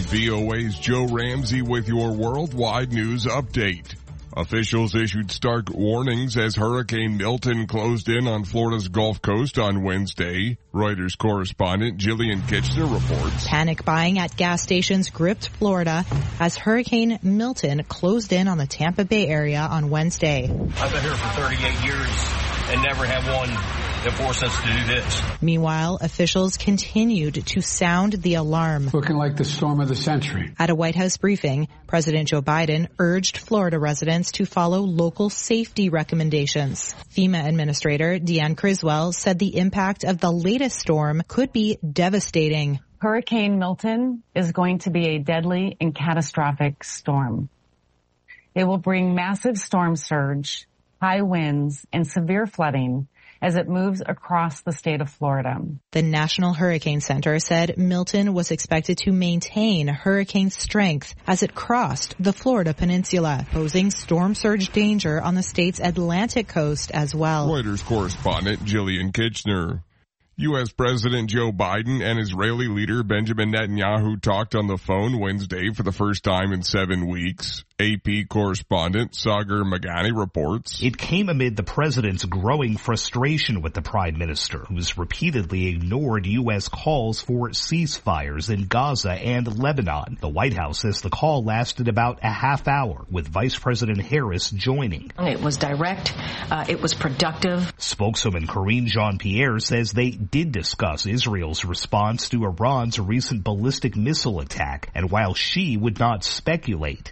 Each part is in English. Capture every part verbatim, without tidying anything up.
V O A's Joe Ramsey with your worldwide news update. Officials issued stark warnings as Hurricane Milton closed in on Florida's Gulf Coast on Wednesday. Reuters correspondent Jillian Kitchener reports. Panic buying at gas stations gripped Florida as Hurricane Milton closed in on the Tampa Bay area on Wednesday. I've been here for thirty-eight years and never had one that forced us to do this. Meanwhile, officials continued to sound the alarm. Looking like the storm of the century. At a White House briefing, President Joe Biden urged Florida residents to follow local safety recommendations. FEMA Administrator Deanne Criswell said the impact of the latest storm could be devastating. Hurricane Milton is going to be a deadly and catastrophic storm. It will bring massive storm surge, high winds, and severe flooding as it moves across the state of Florida. The National Hurricane Center said Milton was expected to maintain hurricane strength as it crossed the Florida peninsula, posing storm surge danger on the state's Atlantic coast as well. Reuters correspondent Jillian Kitchener. U S. President Joe Biden and Israeli leader Benjamin Netanyahu talked on the phone Wednesday for the first time in seven weeks. A P correspondent Sagar Magani reports. It came amid the president's growing frustration with the prime minister, who's repeatedly ignored U S calls for ceasefires in Gaza and Lebanon. The White House says the call lasted about a half hour, with Vice President Harris joining. It was direct. Uh, it was productive. Spokeswoman Karine Jean-Pierre says they did discuss Israel's response to Iran's recent ballistic missile attack, and while she would not speculate,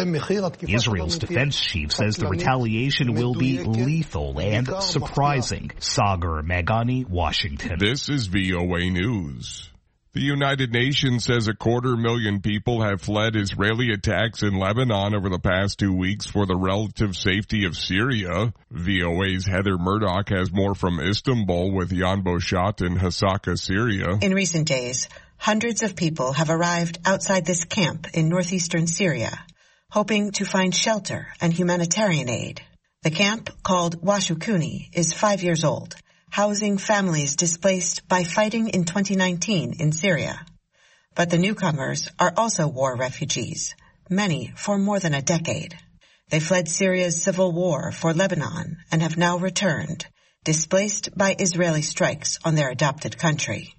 Israel's defense chief says the retaliation will be lethal and surprising. Sagar Magani, Washington. This is V O A News. The United Nations says a quarter million people have fled Israeli attacks in Lebanon over the past two weeks for the relative safety of Syria. V O A's Heather Murdoch has more from Istanbul with Jan Boshat in Hasaka, Syria. In recent days, hundreds of people have arrived outside this camp in northeastern Syria, hoping to find shelter and humanitarian aid. The camp, called Washukuni, is five years old, housing families displaced by fighting in twenty nineteen in Syria. But the newcomers are also war refugees, many for more than a decade. They fled Syria's civil war for Lebanon and have now returned, displaced by Israeli strikes on their adopted country.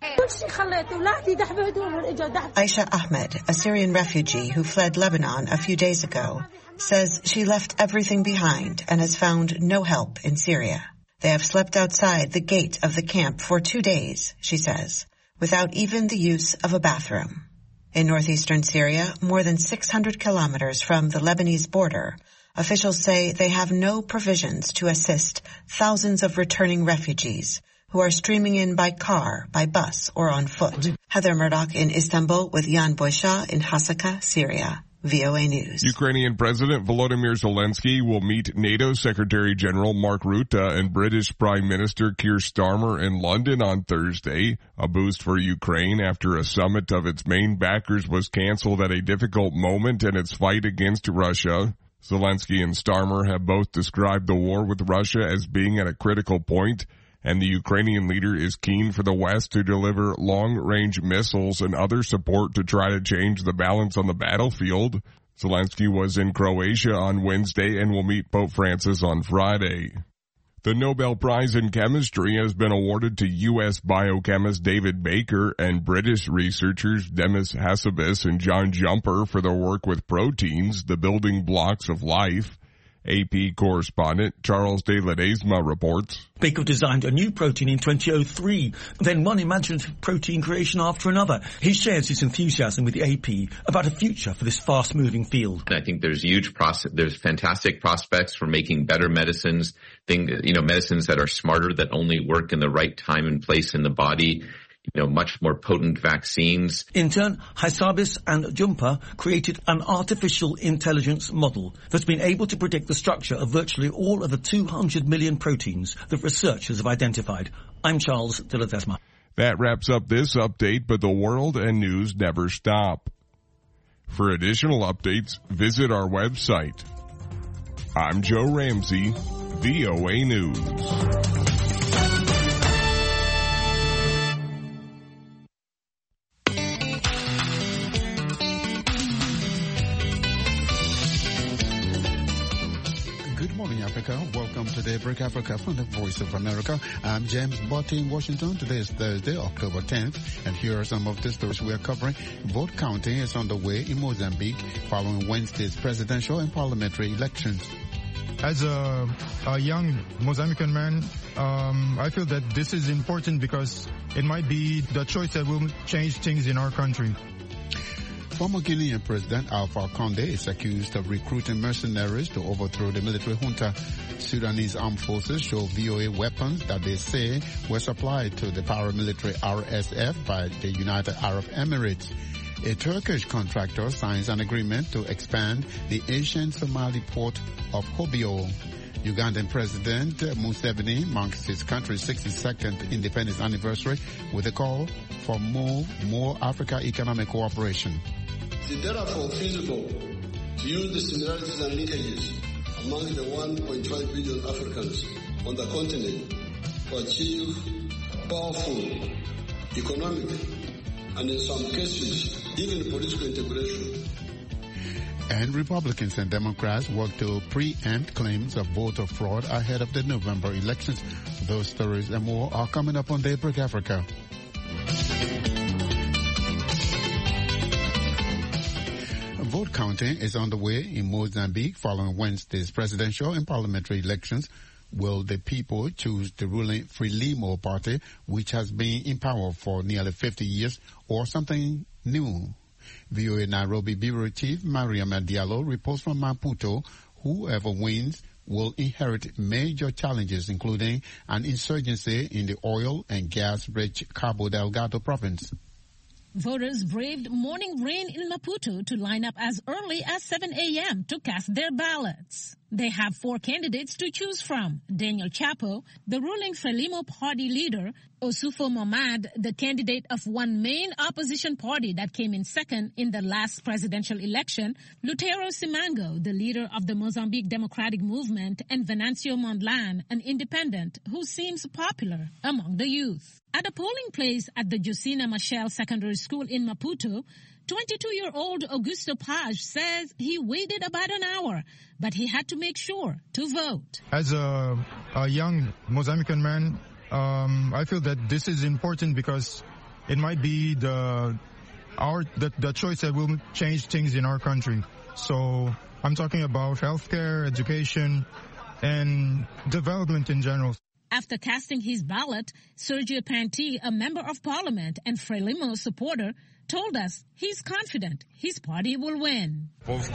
Aisha Ahmed, a Syrian refugee who fled Lebanon a few days ago, says she left everything behind and has found no help in Syria. They have slept outside the gate of the camp for two days, she says, without even the use of a bathroom. In northeastern Syria, more than six hundred kilometers from the Lebanese border, officials say they have no provisions to assist thousands of returning refugees who are streaming in by car, by bus, or on foot. Heather Murdoch in Istanbul with Jan Boysha in Hasaka, Syria. V O A News. Ukrainian President Volodymyr Zelensky will meet NATO Secretary General Mark Rutte and British Prime Minister Keir Starmer in London on Thursday, a boost for Ukraine after a summit of its main backers was canceled at a difficult moment in its fight against Russia. Zelensky and Starmer have both described the war with Russia as being at a critical point, and the Ukrainian leader is keen for the West to deliver long-range missiles and other support to try to change the balance on the battlefield. Zelensky was in Croatia on Wednesday and will meet Pope Francis on Friday. The Nobel Prize in Chemistry has been awarded to U S biochemist David Baker and British researchers Demis Hassabis and John Jumper for their work with proteins, the building blocks of life. A P correspondent Charles de Ledesma reports. Baker designed a new protein in two thousand three, then one imaginative protein creation after another. He shares his enthusiasm with the A P about a future for this fast-moving field. I think there's huge pros- there's fantastic prospects for making better medicines, thing, you know, medicines that are smarter, that only work in the right time and place in the body. You know, much more potent vaccines. In turn, Hassabis and Jumper created an artificial intelligence model that's been able to predict the structure of virtually all of the two hundred million proteins that researchers have identified. I'm Charles de Ledesma. That wraps up this update, but the world and news never stop. For additional updates, visit our website. I'm Joe Ramsey, V O A News. Daybreak Africa from the Voice of America. I'm James Botti in Washington. Today is Thursday, October tenth, and here are some of the stories we are covering. Vote counting is underway in Mozambique following Wednesday's presidential and parliamentary elections. As a, a young Mozambican man, um, I feel that this is important because it might be the choice that will change things in our country. Former Guinean President Alpha Condé is accused of recruiting mercenaries to overthrow the military junta. Sudanese armed forces show V O A weapons that they say were supplied to the paramilitary R S F by the United Arab Emirates. A Turkish contractor signs an agreement to expand the ancient Somali port of Hobyo. Ugandan President Museveni marks his country's sixty-second independence anniversary with a call for more, more Africa economic cooperation. It is therefore feasible to use the similarities and linkages among the one point five billion Africans on the continent to achieve powerful economic and in some cases even political integration. And Republicans and Democrats work to preempt claims of voter fraud ahead of the November elections. Those stories and more are coming up on Daybreak Africa. Vote counting is underway in Mozambique following Wednesday's presidential and parliamentary elections. Will the people choose the ruling Frelimo party, which has been in power for nearly fifty years, or something new? V O A Nairobi Bureau Chief Mariam Diallo reports from Maputo. Whoever wins will inherit major challenges, including an insurgency in the oil and gas-rich Cabo Delgado province. Voters braved morning rain in Maputo to line up as early as seven a.m. to cast their ballots. They have four candidates to choose from: Daniel Chapo, the ruling Frelimo party leader; Osufo Momad, the candidate of one main opposition party that came in second in the last presidential election; Lutero Simango, the leader of the Mozambique Democratic Movement; and Venancio Mondlane, an independent who seems popular among the youth. At a polling place at the Jusina Machel Secondary School in Maputo, twenty-two-year-old Augusto Page says he waited about an hour, but he had to make sure to vote. As a, a young Mozambican man, um, I feel that this is important because it might be the our the, the choice that will change things in our country. So I'm talking about healthcare, education, and development in general. After casting his ballot, Sergio Panti, a member of parliament and Frelimo supporter, told us he's confident his party will win.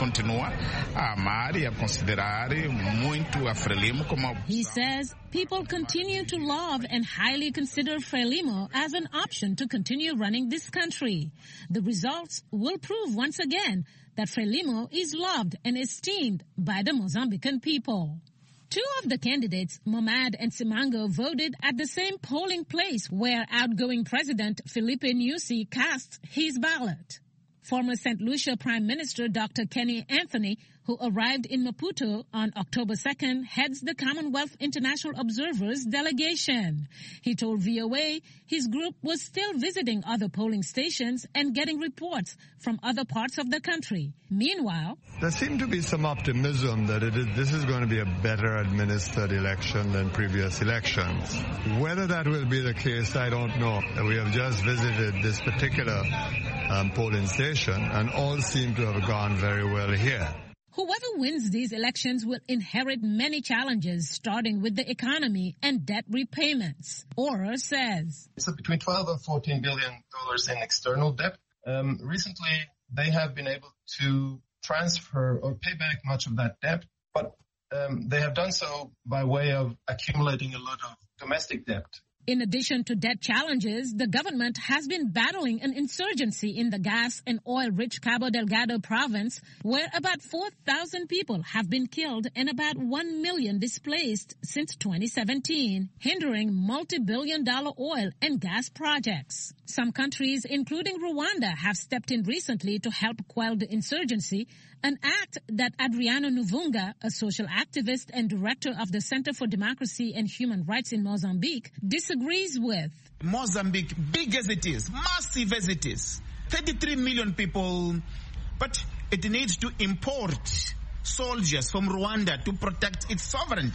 He says people continue to love and highly consider Frelimo as an option to continue running this country. The results will prove once again that Frelimo is loved and esteemed by the Mozambican people. Two of the candidates, Momad and Simango, voted at the same polling place where outgoing President Filipe Nyusi cast his ballot. Former Saint Lucia Prime Minister Doctor Kenny Anthony, who arrived in Maputo on October second, heads the Commonwealth International Observers delegation. He told V O A his group was still visiting other polling stations and getting reports from other parts of the country. Meanwhile, there seemed to be some optimism that it is, this is going to be a better administered election than previous elections. Whether that will be the case, I don't know. We have just visited this particular um, polling station, and all seem to have gone very well here. Whoever wins these elections will inherit many challenges, starting with the economy and debt repayments. Ora says it's between twelve and fourteen billion dollars in external debt. Um, recently, they have been able to transfer or pay back much of that debt, but um, they have done so by way of accumulating a lot of domestic debt. In addition to debt challenges, the government has been battling an insurgency in the gas and oil-rich Cabo Delgado province, where about four thousand people have been killed and about one million displaced since twenty seventeen, hindering multi-billion dollar oil and gas projects. Some countries, including Rwanda, have stepped in recently to help quell the insurgency, an act that Adriano Nuvunga, a social activist and director of the Center for Democracy and Human Rights in Mozambique, disagrees with. Mozambique, big as it is, massive as it is, thirty-three million people, but it needs to import soldiers from Rwanda to protect its sovereignty.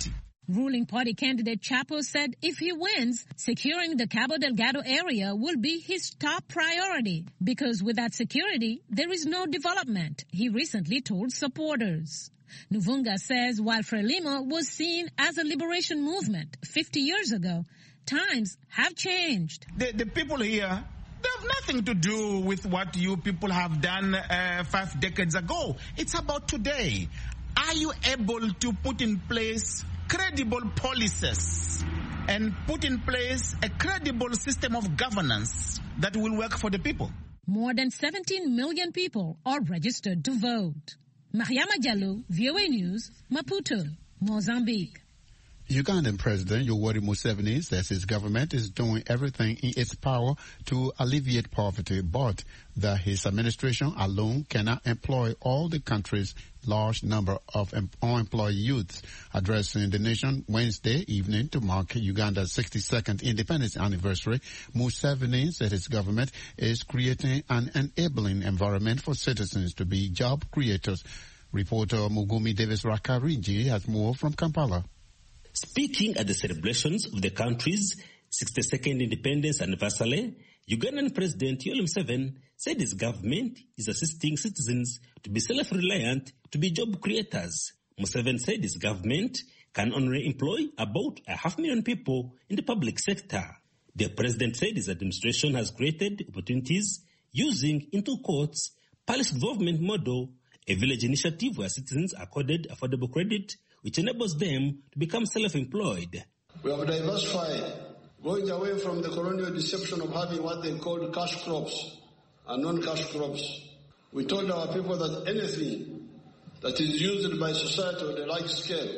Ruling party candidate Chapo said if he wins, securing the Cabo Delgado area will be his top priority because without security, there is no development, he recently told supporters. Nuvunga says while Frelimo was seen as a liberation movement fifty years ago, times have changed. The, the people here, they have nothing to do with what you people have done uh, five decades ago. It's about today. Are you able to put in place credible policies and put in place a credible system of governance that will work for the people? More than seventeen million people are registered to vote. Mariama Diallo, V O A News, Maputo, Mozambique. Ugandan President Yoweri Museveni says his government is doing everything in its power to alleviate poverty, but that his administration alone cannot employ all the country's large number of unemployed youths. Addressing the nation Wednesday evening to mark Uganda's sixty-second independence anniversary, Museveni said his government is creating an enabling environment for citizens to be job creators. Reporter Mugumi Davis Rakarinji has more from Kampala. Speaking at the celebrations of the country's sixty-second independence anniversary, Ugandan President Yoweri Museveni said his government is assisting citizens to be self-reliant, to be job creators. Museveni said his government can only employ about a half million people in the public sector. The president said his administration has created opportunities using, into quotes, Palace Development Model, a village initiative where citizens are accorded affordable credit, which enables them to become self-employed. We have diversified, going away from the colonial deception of having what they called cash crops and non-cash crops. We told our people that anything that is used by society on a large scale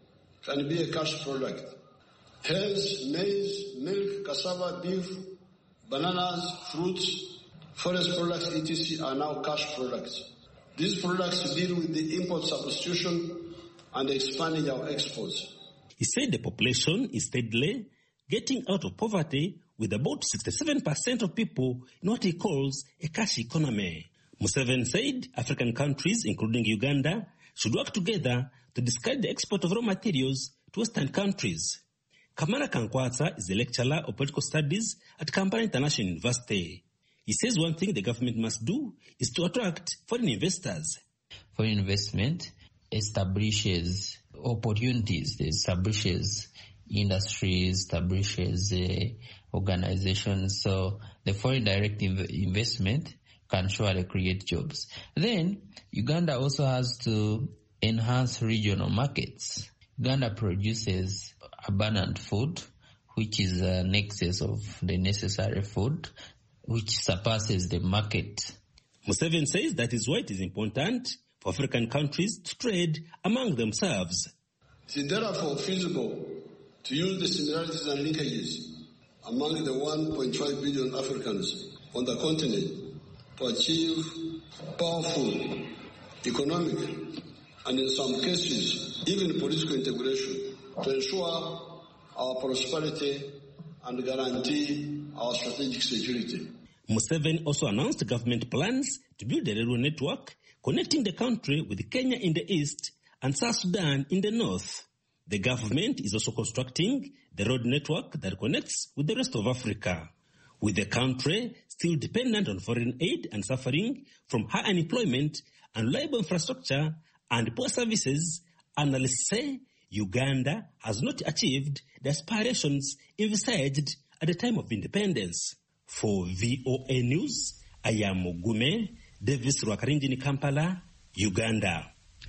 can be a cash product. Hence, maize, milk, cassava, beef, bananas, fruits, forest products, et cetera are now cash products. These products deal with the import substitution and expanding our exports. He said the population is steadily getting out of poverty with about sixty-seven percent of people in what he calls a cash economy. Museveni said African countries, including Uganda, should work together to discourage the export of raw materials to Western countries. Kamara Kankwata is a lecturer of political studies at Kampala International University. He says one thing the government must do is to attract foreign investors. Foreign investment establishes opportunities, establishes industries, establishes uh, organizations. So the foreign direct inv- investment can surely create jobs. Then Uganda also has to enhance regional markets. Uganda produces abundant food, which is an excess of the necessary food, which surpasses the market. Museveni says that is why it is important for African countries to trade among themselves. It is therefore feasible to use the similarities and linkages among the one point five billion Africans on the continent to achieve powerful economic and in some cases even political integration to ensure our prosperity and guarantee our strategic security. Museveni also announced government plans to build a railway network connecting the country with Kenya in the east and South Sudan in the north. The government is also constructing the road network that connects with the rest of Africa. With the country still dependent on foreign aid and suffering from high unemployment, unreliable infrastructure, and poor services, analysts say Uganda has not achieved the aspirations envisaged at the time of independence. For V O A News, I am Mugume Davis Rwakarinji in Kampala, Uganda.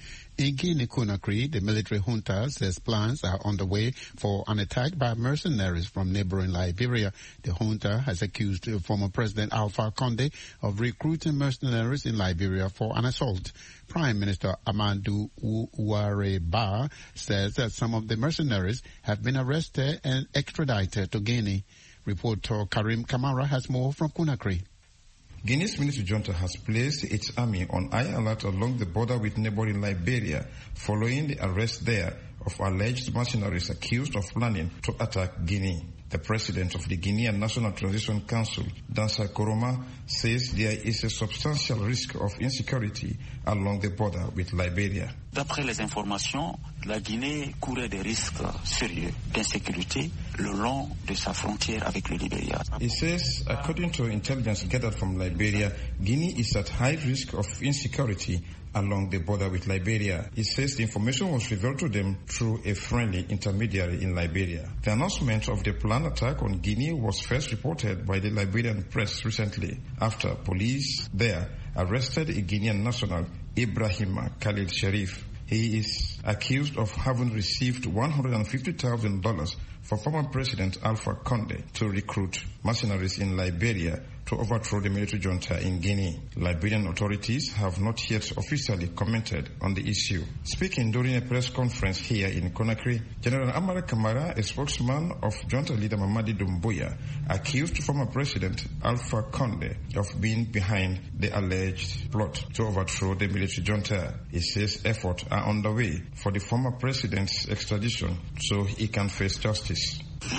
In Guinea-Conakry, the military junta says plans are on the way for an attack by mercenaries from neighboring Liberia. The junta has accused former President Alpha Conde of recruiting mercenaries in Liberia for an assault. Prime Minister Amadou Ouare Ba says that some of the mercenaries have been arrested and extradited to Guinea. Reporter Karim Kamara has more from Conakry. Guinea's military junta has placed its army on high alert along the border with neighboring Liberia following the arrest there of alleged mercenaries accused of planning to attack Guinea. The president of the Guinean National Transition Council, Dansa Koroma, says there is a substantial risk of insecurity along the border with Liberia. D'après les informations, la Guinée courait des risques sérieux d'insécurité le long de sa frontière avec le Liberia. It says, according to intelligence gathered from Liberia, Guinea is at high risk of insecurity along the border with Liberia. It says the information was revealed to them through a friendly intermediary in Liberia. The announcement of the planned attack on Guinea was first reported by the Liberian press recently after police there arrested a Guinean national, Ibrahima Khalil Sharif. He is accused of having received one hundred fifty thousand dollars for former President Alpha Conde to recruit mercenaries in Liberia to overthrow the military junta in Guinea. Liberian authorities have not yet officially commented on the issue. Speaking during a press conference here in Conakry, General Amara Kamara, a spokesman of junta leader Mamadi Doumbouya, accused former President Alpha Conde of being behind the alleged plot to overthrow the military junta. He says efforts are underway for the former president's extradition so he can face justice.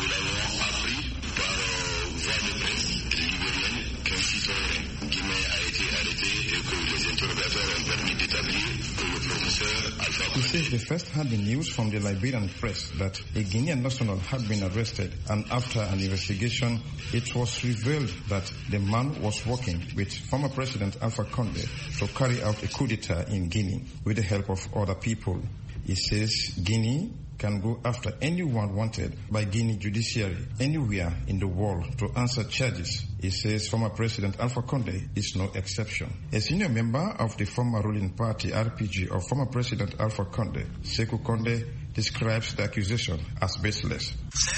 He says the first-hand news from the Liberian press that a Guinean national had been arrested, and after an investigation, it was revealed that the man was working with former President Alpha Conde to carry out a coup d'etat in Guinea with the help of other people. He says Guinea can go after anyone wanted by Guinea judiciary anywhere in the world to answer charges. He says former President Alpha Conde is no exception. A senior member of the former ruling party R P G of former President Alpha Conde, Sekou Conde, describes the accusation as baseless.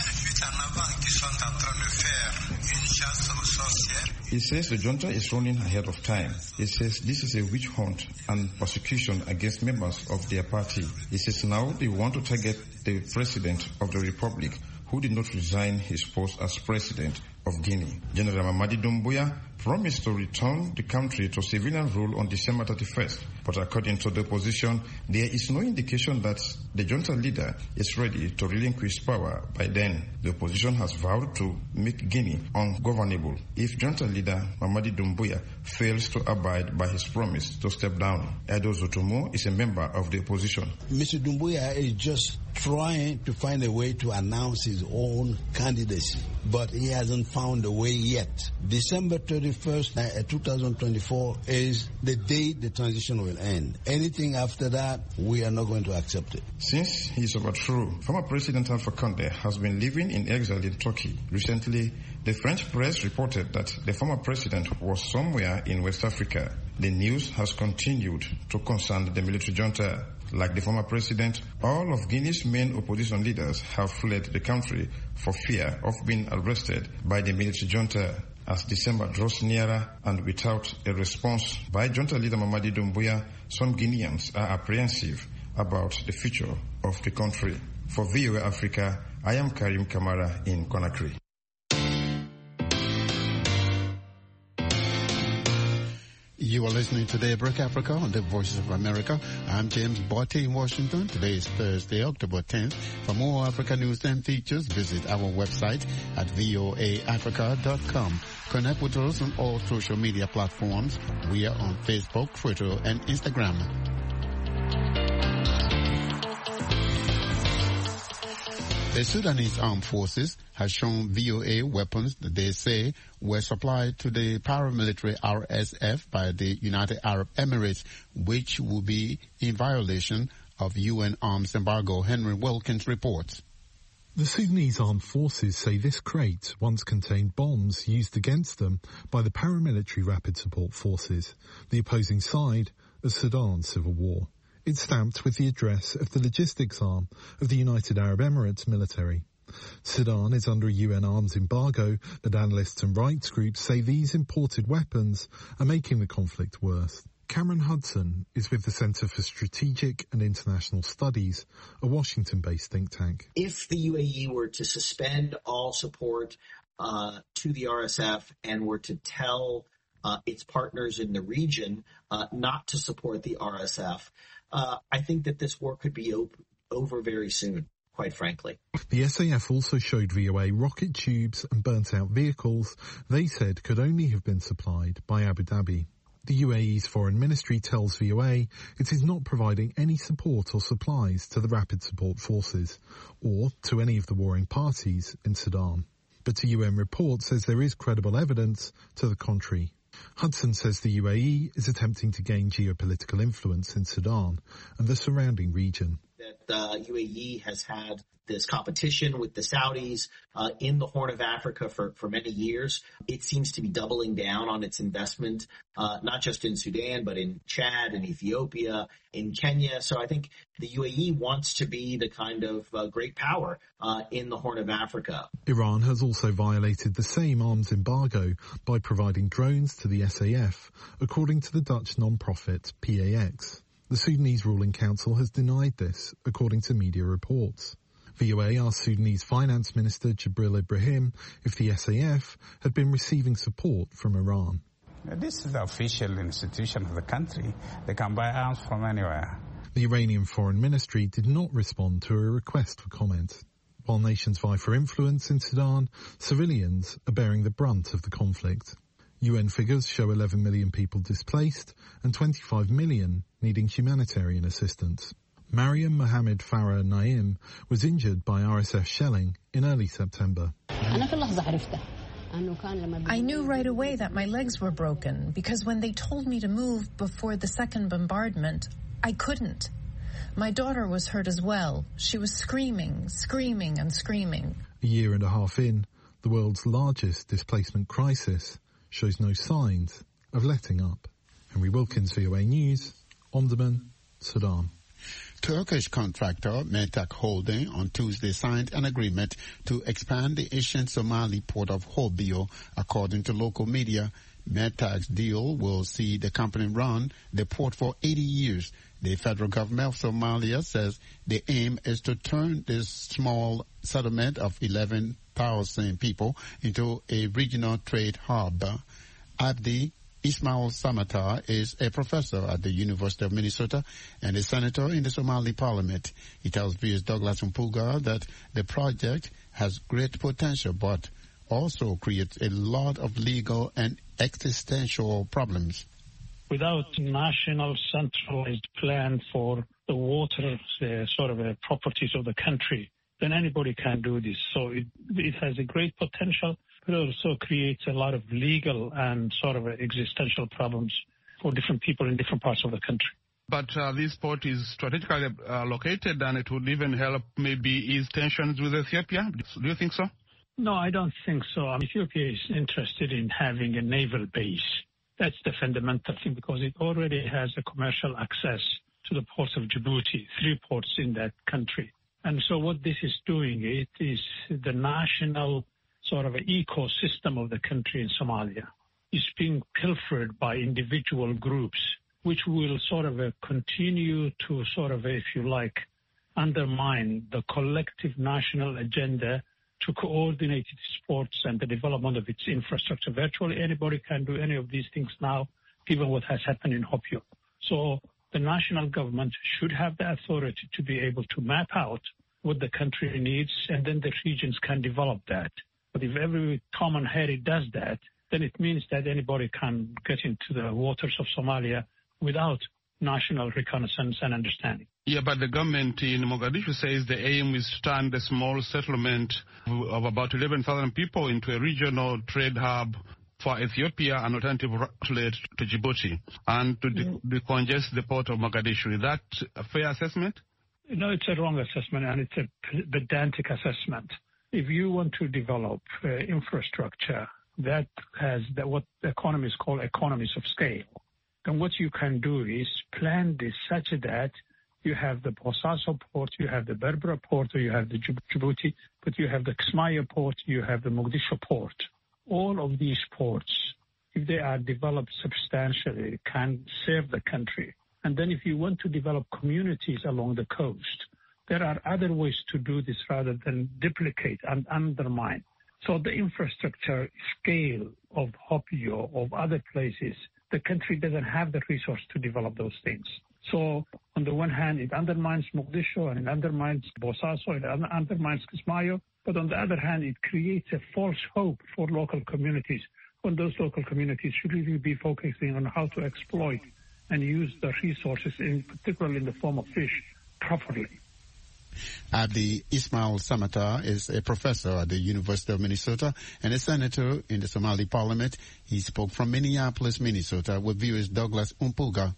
He says the junta is running ahead of time. He says this is a witch hunt and persecution against members of their party. He says now they want to target the president of the republic who did not resign his post as president of Guinea. General Mamadi Doumbouya promised to return the country to civilian rule on December thirty-first, but according to the opposition, there is no indication that the junta leader is ready to relinquish power by then. The opposition has vowed to make Guinea ungovernable if junta leader Mamadi Doumbouya fails to abide by his promise to step down. Edo Zotomo is a member of the opposition. Mister Doumbouya is just trying to find a way to announce his own candidacy, but he hasn't found a way yet. December thirty-first, two thousand twenty-four is the day the transition will end. Anything after that, we are not going to accept it. Since his overthrow, former President Alpha Conde has been living in exile in Turkey. Recently, the French press reported that the former president was somewhere in West Africa. The news has continued to concern the military junta. Like the former president, all of Guinea's main opposition leaders have fled the country for fear of being arrested by the military junta. As December draws nearer and without a response by junta leader Mamadi Doumbouya, some Guineans are apprehensive about the future of the country. For V O A Africa, I am Karim Kamara in Conakry. You are listening to Daybreak Africa on the Voices of America. I'm James Botte in Washington. Today is Thursday, October tenth. For more Africa news and features, visit our website at voa africa dot com. Connect with us on all social media platforms. We are on Facebook, Twitter, and Instagram. The Sudanese Armed Forces has shown V O A weapons that they say were supplied to the paramilitary R S F by the United Arab Emirates, which will be in violation of U N arms embargo. Henry Wilkins reports. The Sudanese Armed Forces say this crate once contained bombs used against them by the paramilitary Rapid Support Forces, the opposing side of Sudan's civil war. It's stamped with the address of the logistics arm of the United Arab Emirates military. Sudan is under a U N arms embargo, but analysts and rights groups say these imported weapons are making the conflict worse. Cameron Hudson is with the Center for Strategic and International Studies, a Washington-based think tank. If the U A E were to suspend all support uh, to the R S F and were to tell uh, its partners in the region uh, not to support the R S F, Uh, I think that this war could be op- over very soon, quite frankly. The S A F also showed V O A rocket tubes and burnt-out vehicles they said could only have been supplied by Abu Dhabi. The U A E's foreign ministry tells V O A it is not providing any support or supplies to the Rapid Support Forces or to any of the warring parties in Sudan. But a U N report says there is credible evidence to the contrary. Hudson says the U A E is attempting to gain geopolitical influence in Sudan and the surrounding region. That the uh, U A E has had this competition with the Saudis uh, in the Horn of Africa for, for many years. It seems to be doubling down on its investment, uh, not just in Sudan, but in Chad and Ethiopia, in Kenya. So I think the U A E wants to be the kind of uh, great power uh, in the Horn of Africa. Iran has also violated the same arms embargo by providing drones to the S A F, according to the Dutch non-profit P A X. The Sudanese ruling council has denied this, according to media reports. V O A asked Sudanese Finance Minister Jibril Ibrahim if the S A F had been receiving support from Iran. This is the official institution of the country. They can buy arms from anywhere. The Iranian Foreign Ministry did not respond to a request for comment. While nations vie for influence in Sudan, civilians are bearing the brunt of the conflict. U N figures show eleven million people displaced and twenty-five million needing humanitarian assistance. Mariam Mohammed Farah Naim was injured by R S F shelling in early September. I knew right away that my legs were broken because when they told me to move before the second bombardment, I couldn't. My daughter was hurt as well. She was screaming, screaming and screaming. A year and a half in, the world's largest displacement crisis shows no signs of letting up. Henry Wilkins, V O A News, Omdurman, Sudan. Turkish contractor Metak Holding on Tuesday signed an agreement to expand the ancient Somali port of Hobyo, according to local media. Metak's deal will see the company run the port for eighty years. The federal government of Somalia says the aim is to turn this small settlement of eleven thousand people into a regional trade hub. Abdi Ismail Samatar is a professor at the University of Minnesota and a senator in the Somali parliament. He tells V O A's Douglas Mpuga that the project has great potential but also creates a lot of legal and existential problems. Without national centralized plan for the water uh, sort of uh, properties of the country, then anybody can do this. So it, it has a great potential, but also creates a lot of legal and sort of existential problems for different people in different parts of the country. But uh, this port is strategically uh, located, and it would even help maybe ease tensions with Ethiopia. Do you think so? No, I don't think so. Um, Ethiopia is interested in having a naval base. That's the fundamental thing, because it already has a commercial access to the ports of Djibouti, three ports in that country. And so what this is doing, it is the national sort of ecosystem of the country in Somalia is being pilfered by individual groups, which will sort of uh, continue to sort of, if you like, undermine the collective national agenda to coordinate its ports and the development of its infrastructure. Virtually anybody can do any of these things now, given what has happened in Hobyo. So the national government should have the authority to be able to map out what the country needs, and then the regions can develop that. But if every Tom and Harry does that, then it means that anybody can get into the waters of Somalia without national reconnaissance and understanding. Yeah, but the government in Mogadishu says the aim is to turn the small settlement of about eleven thousand people into a regional trade hub for Ethiopia, an alternative outlet to Djibouti, and to de- decongest the port of Mogadishu. Is that a fair assessment? No, it's a wrong assessment, and it's a pedantic assessment. If you want to develop uh, infrastructure that has that what economists call economies of scale, then what you can do is plan this such that you have the Bosaso port, you have the Berbera port, or you have the Djibouti, but you have the Kismayo port, you have the Mogadishu port. All of these ports, if they are developed substantially, can serve the country. And then if you want to develop communities along the coast, there are other ways to do this rather than duplicate and undermine. So the infrastructure scale of Hobyo, of other places, the country doesn't have the resource to develop those things. So on the one hand, it undermines Mogadishu and it undermines Bosaso, it undermines Kismayo. But on the other hand, it creates a false hope for local communities, when those local communities should really be focusing on how to exploit and use the resources, in particular in the form of fish, properly. Abdi Ismail Samata is a professor at the University of Minnesota and a senator in the Somali Parliament. He spoke from Minneapolis, Minnesota, with viewers Douglas Umpuga.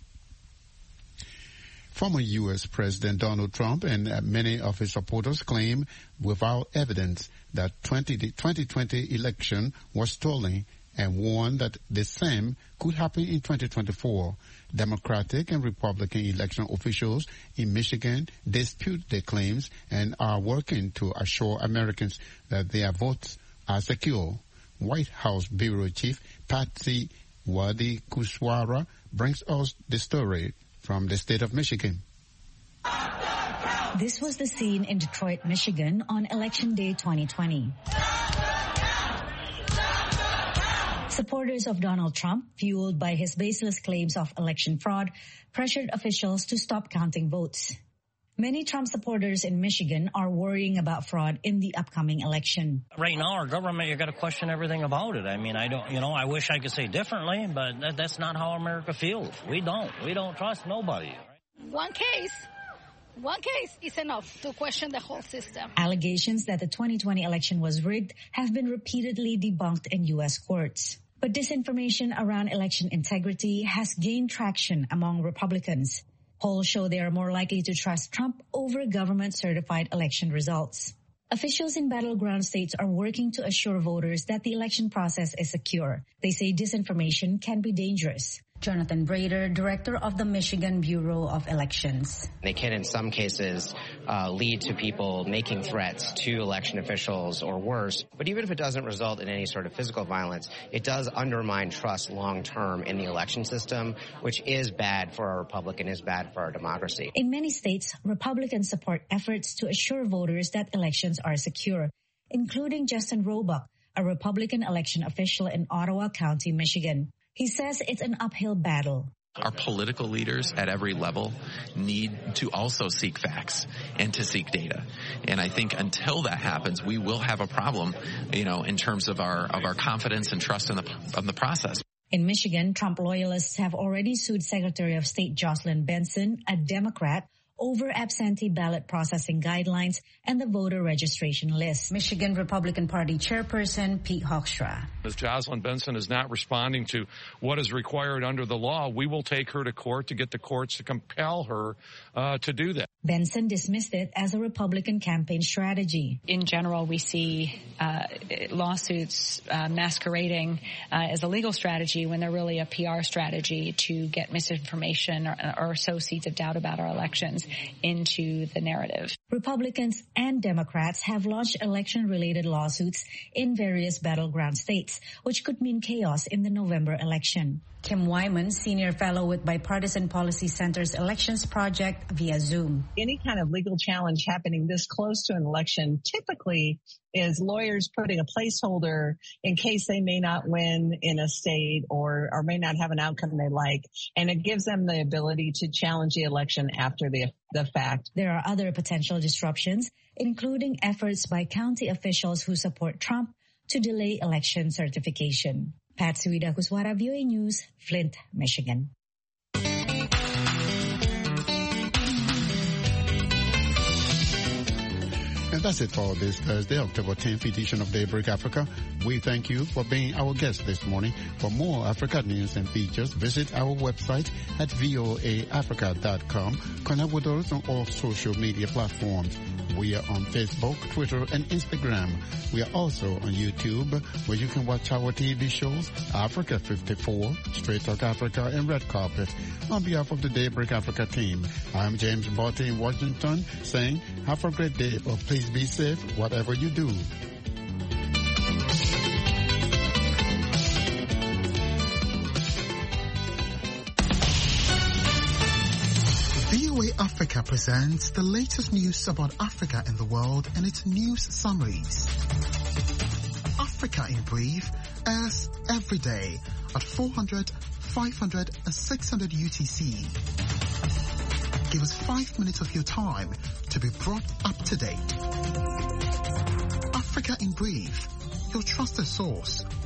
Former U S President Donald Trump and many of his supporters claim without evidence that the twenty twenty election was stolen and warned that the same could happen in twenty twenty-four. Democratic and Republican election officials in Michigan dispute their claims and are working to assure Americans that their votes are secure. White House Bureau Chief Patsy Wadi Kuswara brings us the story from the state of Michigan. This was the scene in Detroit, Michigan on Election Day twenty twenty. Supporters of Donald Trump, fueled by his baseless claims of election fraud, pressured officials to stop counting votes. Many Trump supporters in Michigan are worrying about fraud in the upcoming election. Right now, our government, you got to question everything about it. I mean, I don't, you know, I wish I could say differently, but that, that's not how America feels. We don't. We don't trust nobody. One case, one case is enough to question the whole system. Allegations that the twenty twenty election was rigged have been repeatedly debunked in U S courts. But disinformation around election integrity has gained traction among Republicans. Polls show they are more likely to trust Trump over government-certified election results. Officials in battleground states are working to assure voters that the election process is secure. They say disinformation can be dangerous. Jonathan Brader, director of the Michigan Bureau of Elections. They can, in some cases, uh, lead to people making threats to election officials or worse. But even if it doesn't result in any sort of physical violence, it does undermine trust long-term in the election system, which is bad for our republic and is bad for our democracy. In many states, Republicans support efforts to assure voters that elections are secure, including Justin Roebuck, a Republican election official in Ottawa County, Michigan. He says it's an uphill battle. Our political leaders at every level need to also seek facts and to seek data. And I think until that happens, we will have a problem, you know, in terms of our of our confidence and trust in the of the process. In Michigan, Trump loyalists have already sued Secretary of State Jocelyn Benson, a Democrat, over absentee ballot processing guidelines and the voter registration list. Michigan Republican Party Chairperson Pete Hoekstra. As Jocelyn Benson is not responding to what is required under the law, we will take her to court to get the courts to compel her uh, to do that. Benson dismissed it as a Republican campaign strategy. In general, we see uh, lawsuits uh, masquerading uh, as a legal strategy when they're really a P R strategy to get misinformation or, or sow seeds of doubt about our elections into the narrative. Republicans and Democrats have launched election-related lawsuits in various battleground states, which could mean chaos in the November election. Kim Wyman, senior fellow with Bipartisan Policy Center's Elections Project, via Zoom. Any kind of legal challenge happening this close to an election typically is lawyers putting a placeholder in case they may not win in a state or, or may not have an outcome they like. And it gives them the ability to challenge the election after the, the fact. There are other potential disruptions, including efforts by county officials who support Trump to delay election certification. Patsy Wida Kuswara, V O A News, Flint, Michigan. And that's it for this Thursday, October tenth edition of Daybreak Africa. We thank you for being our guest this morning. For more Africa news and features, visit our website at voa africa dot com. Connect with us on all social media platforms. We are on Facebook, Twitter, and Instagram. We are also on YouTube, where you can watch our T V shows, Africa fifty-four, Straight Talk Africa, and Red Carpet. On behalf of the Daybreak Africa team, I'm James Botte in Washington, saying have a great day, or please be safe, whatever you do. V O A Africa presents the latest news about Africa and the world and its news summaries. Africa in Brief airs every day at four hundred, five hundred, and six hundred U T C. Give us five minutes of your time to be brought up to date. Africa in Brief, your trusted source